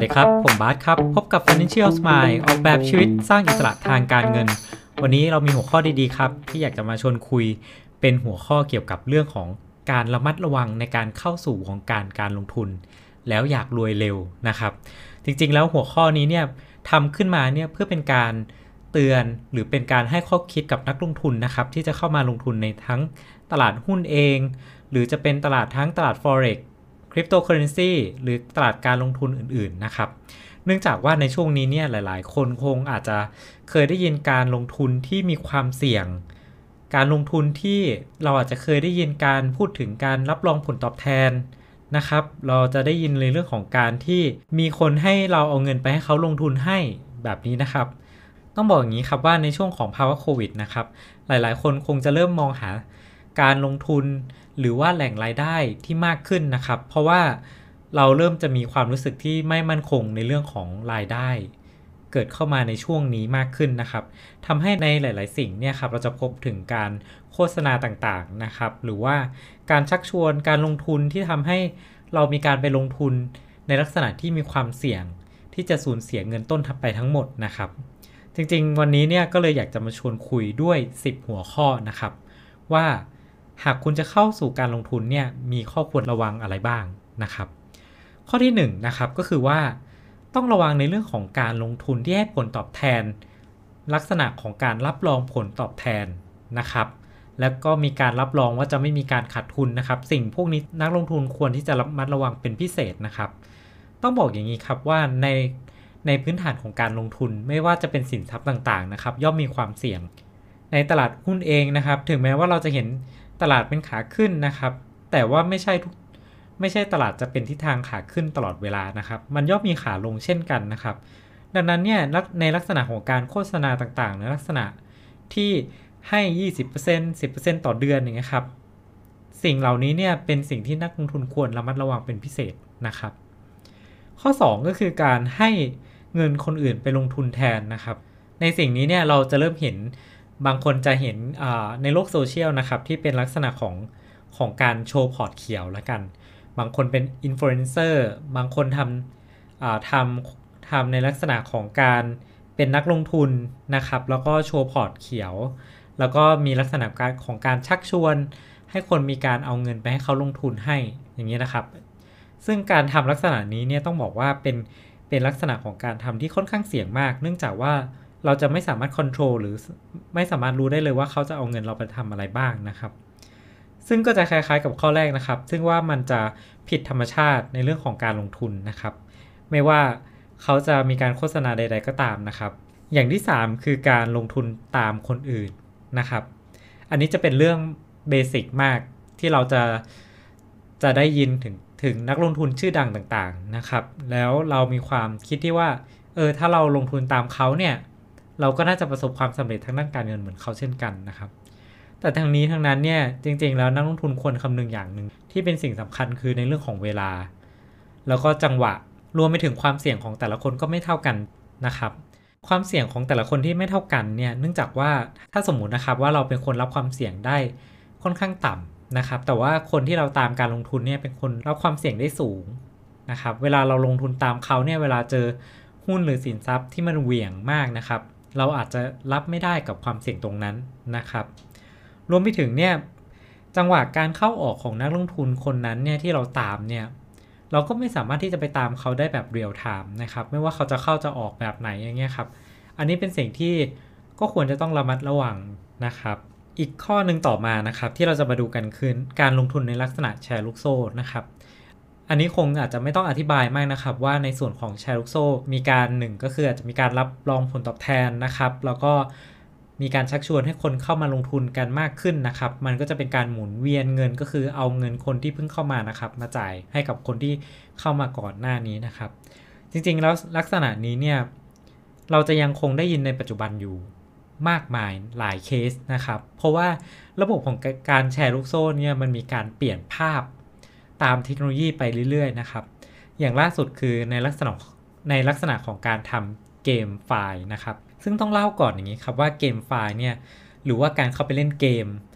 ดีครับผมบาสครับพบกับ Financial Smile ออกแบบชีวิตสร้างอิสระทางการเงินวันนี้เรามีหัวข้อดีๆครับที่อยากจะมาชวนคุยเป็นหัวข้อเกี่ยวกับเรื่องของการระมัดระวังในการเข้าสู่วงการลงทุนแล้วอยากรวยเร็วนะครับจริงๆแล้วหัวข้อนี้เนี่ยทำขึ้นมาเนี่ยเพื่อเป็นการเตือนหรือเป็นการให้ข้อคิดกับนักลงทุนนะครับที่จะเข้ามาลงทุนในทั้งตลาดหุ้นเองหรือจะเป็นตลาดทั้งตลาด Forexคริปโตเคอเรนซีหรือตลาดการลงทุนอื่นๆนะครับเนื่องจากว่าในช่วงนี้เนี่ยหลายๆคนคงอาจจะเคยได้ยินการลงทุนที่มีความเสี่ยงการลงทุนที่เราอาจจะเคยได้ยินการพูดถึงการรับรองผลตอบแทนนะครับเราจะได้ยินในเรื่องของการที่มีคนให้เราเอาเงินไปให้เขาลงทุนให้แบบนี้นะครับต้องบอกอย่างนี้ครับว่าในช่วงของภาวะโควิดนะครับหลายๆคนคงจะเริ่มมองหาการลงทุนหรือว่าแหล่งรายได้ที่มากขึ้นนะครับเพราะว่าเราเริ่มจะมีความรู้สึกที่ไม่มั่นคงในเรื่องของรายได้เกิดเข้ามาในช่วงนี้มากขึ้นนะครับทำให้ในหลายๆสิ่งเนี่ยครับเราจะพบถึงการโฆษณาต่างๆนะครับหรือว่าการชักชวนการลงทุนที่ทำให้เรามีการไปลงทุนในลักษณะที่มีความเสี่ยงที่จะสูญเสียเงินต้นไปทั้งหมดนะครับจริงๆวันนี้เนี่ยก็เลยอยากจะมาชวนคุยด้วย10หัวข้อนะครับว่าหากคุณจะเข้าสู่การลงทุนเนี่ยมีข้อควรระวังอะไรบ้างนะครับข้อที่1นะครับก็คือว่าต้องระวังในเรื่องของการลงทุนที่ให้ผลตอบแทนลักษณะของการรับรองผลตอบแทนนะครับแล้วก็มีการรับรองว่าจะไม่มีการขาดทุนนะครับสิ่งพวกนี้นักลงทุนควรที่จะระมัดระวังเป็นพิเศษนะครับต้องบอกอย่างนี้ครับว่าในพื้นฐานของการลงทุนไม่ว่าจะเป็นสินทรัพย์ต่างๆนะครับย่อมมีความเสี่ยงในตลาดหุ้นเองนะครับถึงแม้ว่าเราจะเห็นตลาดเป็นขาขึ้นนะครับแต่ว่าไม่ใช่ตลาดจะเป็นทิศทางขาขึ้นตลอดเวลานะครับมันย่อมมีขาลงเช่นกันนะครับดังนั้นเนี่ยในลักษณะของการโฆษณาต่างๆในลักษณะที่ให้ 20% 10% ต่อเดือนอย่างเงี้ยครับสิ่งเหล่านี้เนี่ยเป็นสิ่งที่นักลงทุนควรระมัดระวังเป็นพิเศษนะครับข้อ2ก็คือการให้เงินคนอื่นไปลงทุนแทนนะครับในสิ่งนี้เนี่ยเราจะเริ่มเห็นบางคนจะเห็นในโลกโซเชียลนะครับที่เป็นลักษณะของการโชว์พอร์ตเขียวแล้วกันบางคนเป็นอินฟลูเอนเซอร์บางคนทำในลักษณะของการเป็นนักลงทุนนะครับแล้วก็โชว์พอร์ตเขียวแล้วก็มีลักษณะของการชักชวนให้คนมีการเอาเงินไปให้เขาลงทุนให้อย่างนี้นะครับซึ่งการทำลักษณะนี้เนี่ยต้องบอกว่าเป็นลักษณะของการทำที่ค่อนข้างเสี่ยงมากเนื่องจากว่าเราจะไม่สามารถควบคุมหรือไม่สามารถรู้ได้เลยว่าเขาจะเอาเงินเราไปทำอะไรบ้างนะครับซึ่งก็จะคล้ายๆกับข้อแรกนะครับซึ่งว่ามันจะผิดธรรมชาติในเรื่องของการลงทุนนะครับไม่ว่าเขาจะมีการโฆษณาใดๆก็ตามนะครับอย่างที่3คือการลงทุนตามคนอื่นนะครับอันนี้จะเป็นเรื่องเบสิกมากที่เราจะได้ยินถึงนักลงทุนชื่อดังต่างๆนะครับแล้วเรามีความคิดที่ว่าถ้าเราลงทุนตามเขาเนี่ยเราก็น่าจะประสบความสำเร็จทางด้านการเงินเหมือนเขาเช่นกันนะครับแต่ทั้งนี้ทั้งนั้นเนี่ยจริงๆแล้วนักลงทุนควรคำนึงอย่างหนึ่งที่เป็นสิ่งสำคัญคือในเรื่องของเวลาแล้วก็จังหวะรวมไปถึงความเสี่ยงของแต่ละคนก็ไม่เท่ากันนะครับความเสี่ยงของแต่ละคนที่ไม่เท่ากันเนี่ยเนื่องจากว่าถ้าสมมุตินะครับว่าเราเป็นคนรับความเสี่ยงได้ค่อนข้างต่ำนะครับแต่ว่าคนที่เราตามการลงทุนเนี่ยเป็นคนรับความเสี่ยงได้สูงนะครับเวลาเราลงทุนตามเขาเนี่ยเวลาเจอหุ้นหรือสินทรัพย์ที่มันเหวี่ยงมากนะครับเราอาจจะรับไม่ได้กับความเสี่ยงตรงนั้นนะครับรวมไปถึงเนี่ยจังหวะการเข้าออกของนักลงทุนคนนั้นเนี่ยที่เราตามเนี่ยเราก็ไม่สามารถที่จะไปตามเขาได้แบบเรียลไทม์นะครับไม่ว่าเขาจะเข้าจะออกแบบไหนอย่างเงี้ยครับอันนี้เป็นสิ่งที่ก็ควรจะต้องระมัดระวังนะครับอีกข้อหนึ่งต่อมานะครับที่เราจะมาดูกันคือการลงทุนในลักษณะแชร์ลูกโซ่นะครับอันนี้คงอาจจะไม่ต้องอธิบายมากนะครับว่าในส่วนของแชร์ลูกโซ่มีการ1ก็คืออาจจะมีการรับรองผลตอบแทนนะครับแล้วก็มีการชักชวนให้คนเข้ามาลงทุนกันมากขึ้นนะครับมันก็จะเป็นการหมุนเวียนเงินก็คือเอาเงินคนที่เพิ่งเข้ามานะครับมาจ่ายให้กับคนที่เข้ามาก่อนหน้านี้นะครับจริงๆแล้วลักษณะนี้เนี่ยเราจะยังคงได้ยินในปัจจุบันอยู่มากมายหลายเคสนะครับเพราะว่าระบบของการแชร์ลูกโซ่เนี่ยมันมีการเปลี่ยนภาพตามเทคโนโลยีไปเรื่อยๆนะครับอย่างล่าสุดคือในลักษณะของการทำเกมไฟล์นะครับซึ่งต้องเล่าก่อนอย่างนี้ครับว่าเกมไฟล์เนี่ยหรือว่าการเข้าไปเล่นเกม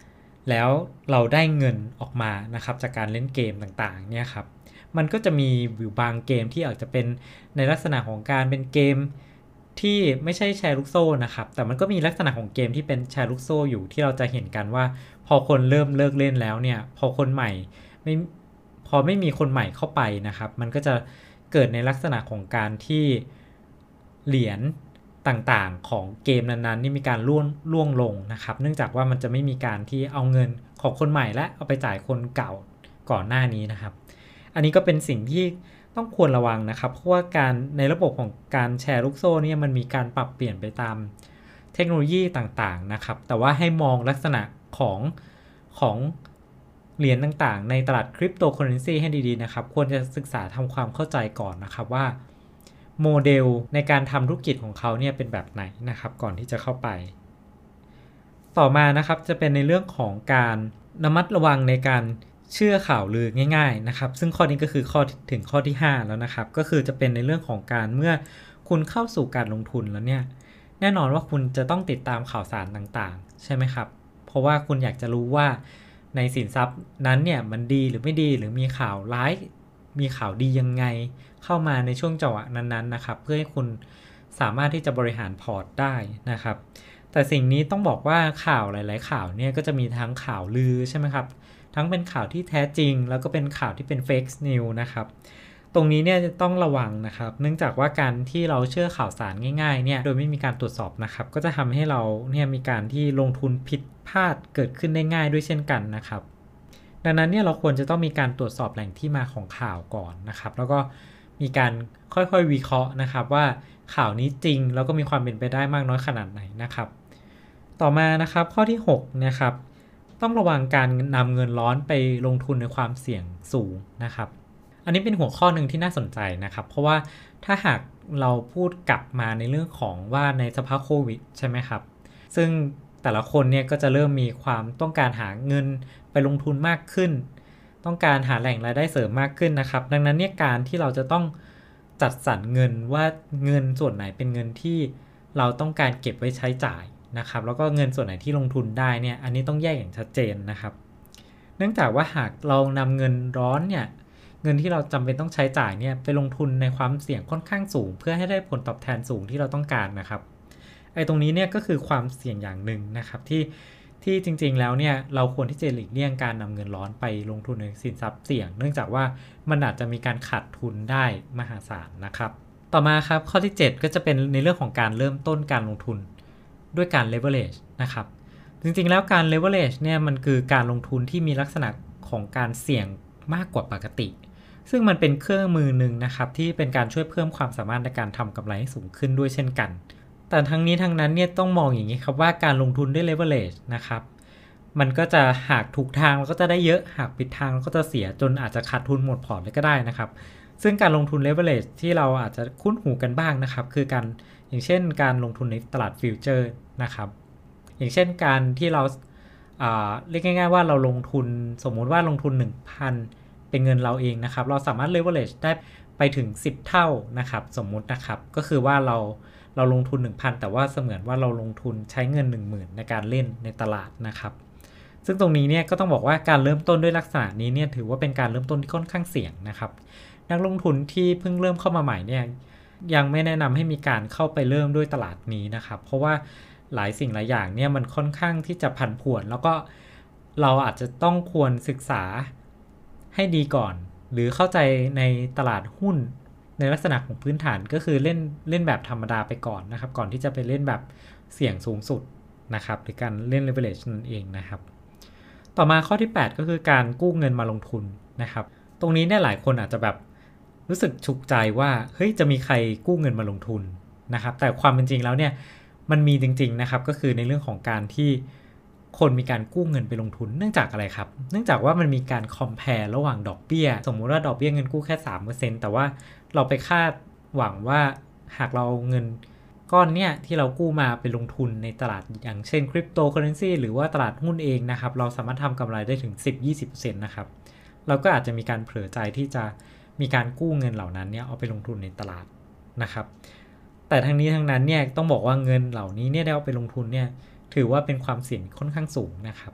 แล้วเราได้เงินออกมานะครับจากการเล่นเกมต่างๆเนี่ยครับมันก็จะมีอยู่บางเกมที่อาจจะเป็นในลักษณะของการเป็นเกมที่ไม่ใช่แชร์ลูกโซ่นะครับแต่มันก็มีลักษณะของเกมที่เป็นแชร์ลูกโซ่อยู่ที่เราจะเห็นกันว่าพอคนเริ่มเลิกเล่นแล้วเนี่ยพอคนใหม่พอไม่มีคนใหม่เข้าไปนะครับมันก็จะเกิดในลักษณะของการที่เหรียญต่างๆของเกมนั้นๆนี่มีการล่วงลงนะครับเนื่องจากว่ามันจะไม่มีการที่เอาเงินของคนใหม่และเอาไปจ่ายคนเก่าก่อนหน้านี้นะครับอันนี้ก็เป็นสิ่งที่ต้องควรระวังนะครับเพราะว่าการในระบบของการแชร์ลูกโซ่เนี่ยมันมีการปรับเปลี่ยนไปตามเทคโนโลยีต่างๆนะครับแต่ว่าให้มองลักษณะของเหรียญต่างๆในตลาดคริปโตเคอเรนซีให้ดีๆนะครับควรจะศึกษาทำความเข้าใจก่อนนะครับว่าโมเดลในการทำธุรกิจของเขาเนี่ยเป็นแบบไหนนะครับก่อนที่จะเข้าไปต่อมานะครับจะเป็นในเรื่องของการระมัดระวังในการเชื่อข่าวลือง่ายๆนะครับซึ่งข้อนี้ก็คือข้อที่5แล้วนะครับก็คือจะเป็นในเรื่องของการเมื่อคุณเข้าสู่การลงทุนแล้วเนี่ยแน่นอนว่าคุณจะต้องติดตามข่าวสารต่างๆใช่ไหมครับเพราะว่าคุณอยากจะรู้ว่าในสินทรัพย์นั้นเนี่ยมันดีหรือไม่ดีหรือมีข่าวร้ายมีข่าวดียังไงเข้ามาในช่วงจังหวะนั้นๆนะครับเพื่อให้คุณสามารถที่จะบริหารพอร์ตได้นะครับแต่สิ่งนี้ต้องบอกว่าข่าวหลายๆข่าวเนี่ยก็จะมีทั้งข่าวลือใช่ไหมครับทั้งเป็นข่าวที่แท้จริงแล้วก็เป็นข่าวที่เป็น fake news นะครับตรงนี้เนี่ยจะต้องระวังนะครับเนื่องจากว่าการที่เราเชื่อข่าวสารง่ายๆเนี่ยโดยไม่มีการตรวจสอบนะครับก็จะทำให้เราเนี่ยมีการที่ลงทุนผิดพลาดเกิดขึ้นได้ง่ายด้วยเช่นกันนะครับดังนั้นเนี่ยเราควรจะต้องมีการตรวจสอบแหล่งที่มาของข่าวก่อนนะครับแล้วก็มีการค่อยๆวิเคราะห์นะครับว่าข่าวนี้จริงแล้วก็มีความเป็นไปได้มากน้อยขนาดไหนนะครับต่อมานะครับข้อที่6นะครับต้องระวังการนำเงินร้อนไปลงทุนในความเสี่ยงสูงนะครับอันนี้เป็นหัวข้อหนึ่งที่น่าสนใจนะครับเพราะว่าถ้าหากเราพูดกลับมาในเรื่องของว่าในสภาพโควิดใช่ไหมครับซึ่งแต่ละคนเนี่ยก็จะเริ่มมีความต้องการหาเงินไปลงทุนมากขึ้นต้องการหาแหล่งรายได้เสริมมากขึ้นนะครับดังนั้นเนี่ยการที่เราจะต้องจัดสรรเงินว่าเงินส่วนไหนเป็นเงินที่เราต้องการเก็บไว้ใช้จ่ายนะครับแล้วก็เงินส่วนไหนที่ลงทุนได้เนี่ยอันนี้ต้องแยกอย่างชัดเจนนะครับเนื่องจากว่าหากเรานำเงินร้อนเนี่ยเงินที่เราจำเป็นต้องใช้จ่ายเนี่ยไปลงทุนในความเสี่ยงค่อนข้างสูงเพื่อให้ได้ผลตอบแทนสูงที่เราต้องการนะครับตรงนี้เนี่ยก็คือความเสี่ยงอย่างหนึ่งนะครับที่จริงๆแล้วเนี่ยเราควรที่จะหลีกเลี่ยงการนำเงินร้อนไปลงทุนในสินทรัพย์เสี่ยงเนื่องจากว่ามันอาจจะมีการขาดทุนได้มหาศาลนะครับต่อมาครับข้อที่7ก็จะเป็นในเรื่องของการเริ่มต้นการลงทุนด้วยการ leverage นะครับจริงๆแล้วการ leverage เนี่ยมันคือการลงทุนที่มีลักษณะของการเสี่ยงมากกว่าปกติซึ่งมันเป็นเครื่องมือหนึ่งนะครับที่เป็นการช่วยเพิ่มความสามารถในการทำกำไรให้สูงขึ้นด้วยเช่นกันแต่ทั้งนี้ทั้งนั้นเนี่ยต้องมองอย่างนี้ครับว่าการลงทุนด้วย leverage นะครับมันก็จะหากถูกทางเราก็จะได้เยอะหากผิดทางเราก็จะเสียจนอาจจะขาดทุนหมดพอร์ตเลยก็ได้นะครับซึ่งการลงทุน leverage ที่เราอาจจะคุ้นหูกันบ้างนะครับคือการอย่างเช่นการลงทุนในตลาดฟิวเจอร์นะครับอย่างเช่นการที่เราเรียกง่ายๆว่าเราลงทุนสมมุติว่าลงทุน 1,000 เป็นเงินเราเองนะครับเราสามารถ leverage ได้ไปถึง10เท่านะครับสมมุตินะครับก็คือว่าเราลงทุน 1,000 แต่ว่าเสมือนว่าเราลงทุนใช้เงิน 10,000 ในการเล่นในตลาดนะครับซึ่งตรงนี้เนี่ยก็ต้องบอกว่าการเริ่มต้นด้วยลักษณะนี้เนี่ยถือว่าเป็นการเริ่มต้นที่ค่อนข้างเสี่ยงนะครับนักลงทุนที่เพิ่งเริ่มเข้ามาใหม่เนี่ยยังไม่แนะนำให้มีการเข้าไปเริ่มด้วยตลาดนี้นะครับเพราะว่าหลายสิ่งหลายอย่างเนี่ยมันค่อนข้างที่จะผันผวนแล้วก็เราอาจจะต้องควรศึกษาให้ดีก่อนหรือเข้าใจในตลาดหุ้นในลักษณะของพื้นฐานก็คือเล่นแบบธรรมดาไปก่อนนะครับก่อนที่จะไปเล่นแบบเสี่ยงสูงสุดนะครับหรือการเล่น leverage นั่นเองนะครับต่อมาข้อที่8ก็คือการกู้เงินมาลงทุนนะครับตรงนี้เนี่ยหลายคนอาจจะแบบรู้สึกฉุกใจว่าเฮ้ยจะมีใครกู้เงินมาลงทุนนะครับแต่ความเป็นจริงแล้วเนี่ยมันมีจริงๆนะครับก็คือในเรื่องของการที่คนมีการกู้เงินไปลงทุนเนื่องจากอะไรครับเนื่องจากว่ามันมีการ compare ระหว่างดอกเบี้ยสมมุติว่าดอกเบี้ยเงินกู้แค่ 3% แต่ว่าเราไปคาดหวังว่าหากเราเอาเงินก้อนเนี่ยที่เรากู้มาไปลงทุนในตลาดอย่างเช่นคริปโตเคอเรนซีหรือว่าตลาดหุ้นเองนะครับเราสามารถทำกำไรได้ถึง 10-20% นะครับเราก็อาจจะมีการเผลอใจที่จะมีการกู้เงินเหล่านั้นเนี่ยเอาไปลงทุนในตลาดนะครับแต่ทั้งนี้ทั้งนั้นเนี่ยต้องบอกว่าเงินเหล่านี้เนี่ยได้เอาไปลงทุนเนี่ยถือว่าเป็นความเสี่ยงค่อนข้างสูงนะครับ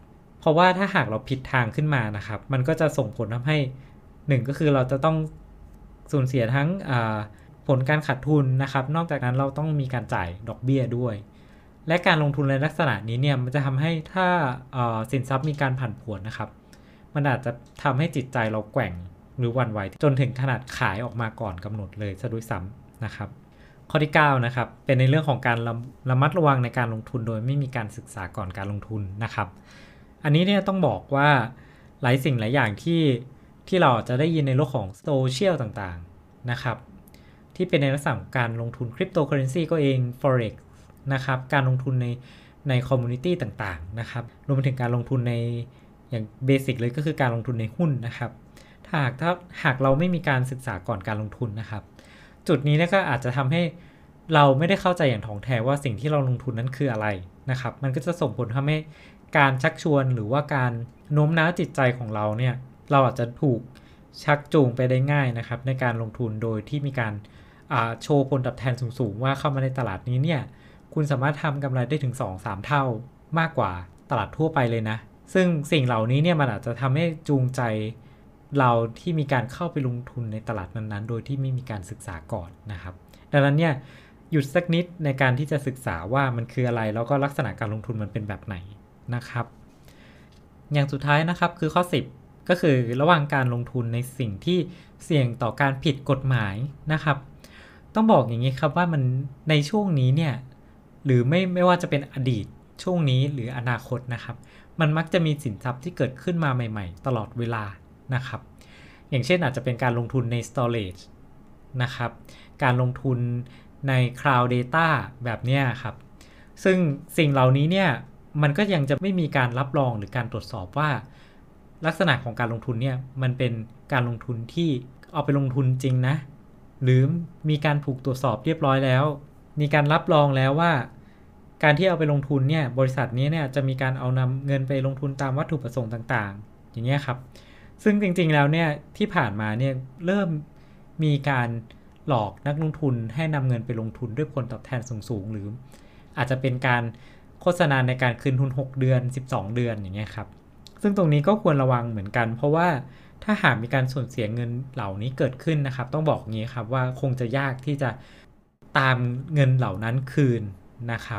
ราะว่าถ้าหากเราผิดทางขึ้นมานะครับมันก็จะส่งผลทำให้1ก็คือเราจะต้องสูญเสียทั้งผลการขาดทุนนะครับนอกจากนั้นเราต้องมีการจ่ายดอกเบี้ยด้วยและการลงทุนในลักษณะนี้เนี่ยมันจะทำให้ถ้าสินทรัพย์มีการผันผวนนะครับมันอาจจะทำให้จิตใจเราแกว่งหรือหวั่นไหวจนถึงขนาดขายออกมาก่อนกำหนดเลยซะด้วยซ้ำนะครับข้อที่9นะครับเป็นในเรื่องของการระมัดระวังในการลงทุนโดยไม่มีการศึกษาก่อนการลงทุนนะครับอันนี้เนี่ยต้องบอกว่าหลายสิ่งหลายอย่างที่เราจะได้ยินในโลกของโซเชียลต่างๆนะครับที่เป็นในลักษณะของการลงทุนคริปโตเคอเรนซีก็เอง forex นะครับการลงทุนในคอมมูนิตี้ต่างๆนะครับรวมไปถึงการลงทุนในอย่างเบสิกเลยก็คือการลงทุนในหุ้นนะครับถ้าหากเราไม่มีการศึกษาก่อนการลงทุนนะครับจุดนี้ก็อาจจะทำให้เราไม่ได้เข้าใจอย่างถ่องแท้ว่าสิ่งที่เราลงทุนนั้นคืออะไรนะครับมันก็จะส่งผลทำให้การชักชวนหรือว่าการโน้มน้าวจิตใจของเราเนี่ยเราอาจจะถูกชักจูงไปได้ง่ายนะครับในการลงทุนโดยที่มีการโชว์ผลตอบแทนสูงๆว่าเข้ามาในตลาดนี้เนี่ยคุณสามารถทำกำไรได้ถึง 2-3 เท่ามากกว่าตลาดทั่วไปเลยนะซึ่งสิ่งเหล่านี้เนี่ยมันอาจจะทำให้จูงใจเราที่มีการเข้าไปลงทุนในตลาดนั้นๆโดยที่ไม่มีการศึกษาก่อนนะครับดังนั้นเนี่ยหยุดสักนิดในการที่จะศึกษาว่ามันคืออะไรแล้วก็ลักษณะการลงทุนมันเป็นแบบไหนนะครับอย่างสุดท้ายนะครับคือข้อ10ก็คือระหว่างการลงทุนในสิ่งที่เสี่ยงต่อการผิดกฎหมายนะครับต้องบอกอย่างนี้ครับว่ามันในช่วงนี้เนี่ยหรือไม่ว่าจะเป็นอดีตช่วงนี้หรืออนาคตนะครับมันมักจะมีสินทรัพย์ที่เกิดขึ้นมาใหม่ๆตลอดเวลานะครับอย่างเช่นอาจจะเป็นการลงทุนใน storage นะครับการลงทุนใน cloud data แบบนี้ครับซึ่งสิ่งเหล่านี้เนี่ยมันก็ยังจะไม่มีการรับรองหรือการตรวจสอบว่าลักษณะของการลงทุนเนี่ยมันเป็นการลงทุนที่เอาไปลงทุนจริงนะหรือมีการถูกตรวจสอบเรียบร้อยแล้วมีการรับรองแล้วว่าการที่เอาไปลงทุนเนี่ยบริษัทนี้เนี่ยจะมีการเอานำเงินไปลงทุนตามวัตถุประสงค์ต่างๆอย่างเงี้ยครับซึ่งจริงๆแล้วเนี่ยที่ผ่านมาเนี่ยเริ่มมีการหลอกนักลงทุนให้นำเงินไปลงทุนด้วยผลตอบแทนสูงๆหรืออาจจะเป็นการโฆษณาในการคืนทุน6เดือน12เดือนอย่างเงี้ยครับซึ่งตรงนี้ก็ควรระวังเหมือนกันเพราะว่าถ้าหากมีการสูญเสียเงินเหล่านี้เกิดขึ้นนะครับต้องบอกงี้ครับว่าคงจะยากที่จะตามเงินเหล่านั้นคืนนะครับ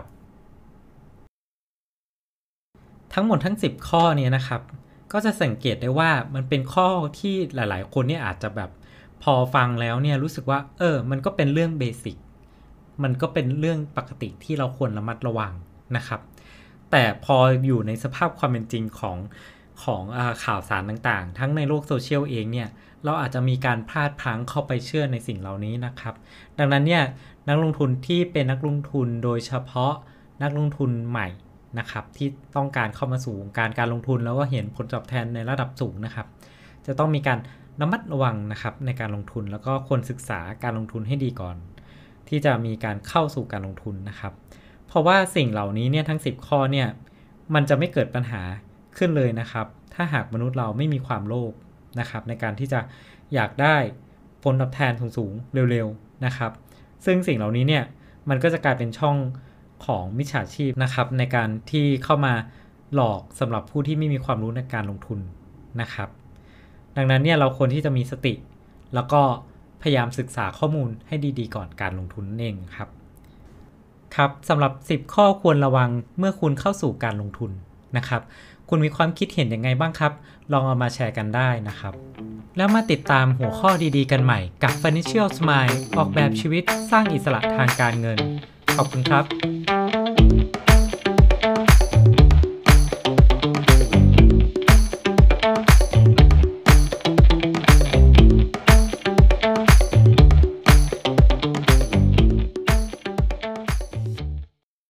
ทั้งหมดทั้ง10ข้อนี้นะครับก็จะสังเกตได้ว่ามันเป็นข้อที่หลายๆคนเนี่ยอาจจะแบบพอฟังแล้วเนี่ยรู้สึกว่ามันก็เป็นเรื่องเบสิกมันก็เป็นเรื่องปกติที่เราควรระมัดระวังนะครับแต่พออยู่ในสภาพความเป็นจริงของข่าวสารต่างๆทั้งในโลกโซเชียลเองเนี่ยเราอาจจะมีการพลาดพลั้งเข้าไปเชื่อในสิ่งเหล่านี้นะครับดังนั้นเนี่ยนักลงทุนที่เป็นนักลงทุนโดยเฉพาะนักลงทุนใหม่นะครับที่ต้องการเข้ามาสู่การลงทุนแล้วก็เห็นผลตอบแทนในระดับสูงนะครับจะต้องมีการระมัดระวังนะครับในการลงทุนแล้วก็ควรศึกษาการลงทุนให้ดีก่อนที่จะมีการเข้าสู่การลงทุนนะครับเพราะว่าสิ่งเหล่านี้เนี่ยทั้ง10ข้อเนี่ยมันจะไม่เกิดปัญหาขึ้นเลยนะครับถ้าหากมนุษย์เราไม่มีความโลภนะครับในการที่จะอยากได้ผลตอบแทนสูงๆเร็วๆนะครับซึ่งสิ่งเหล่านี้เนี่ยมันก็จะกลายเป็นช่องของมิจฉาชีพนะครับในการที่เข้ามาหลอกสำหรับผู้ที่ไม่มีความรู้ในการลงทุนนะครับดังนั้นเนี่ยเราควรที่จะมีสติแล้วก็พยายามศึกษาข้อมูลให้ดีๆก่อนการลงทุนนั่นเองครับสำหรับ10ข้อควรระวังเมื่อคุณเข้าสู่การลงทุนนะครับคุณมีความคิดเห็นยังไงบ้างครับลองเอามาแชร์กันได้นะครับแล้วมาติดตามหัวข้อดีๆกันใหม่กับ Financial Smile ออกแบบชีวิตสร้างอิสระทางการเงินขอบคุณครับ